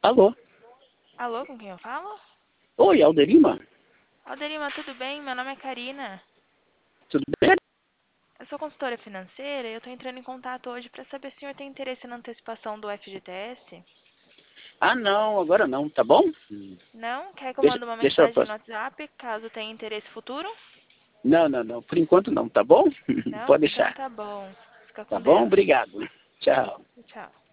Alô? Alô, com quem eu falo? Oi, Alderima? Alderima, tudo bem? Meu nome é Karina. Tudo bem? Eu sou consultora financeira e eu estou entrando em contato hoje para saber se o senhor tem interesse na antecipação do FGTS. Ah, não, agora não, tá bom? Não? Quer que eu Deixa, mande uma deixa eu mensagem no passar. WhatsApp caso tenha interesse futuro? Não, por enquanto não, tá bom? Não? Pode Então deixar. tá bom. Fica Tá com bom? Deus. Obrigado. Tchau. Tchau.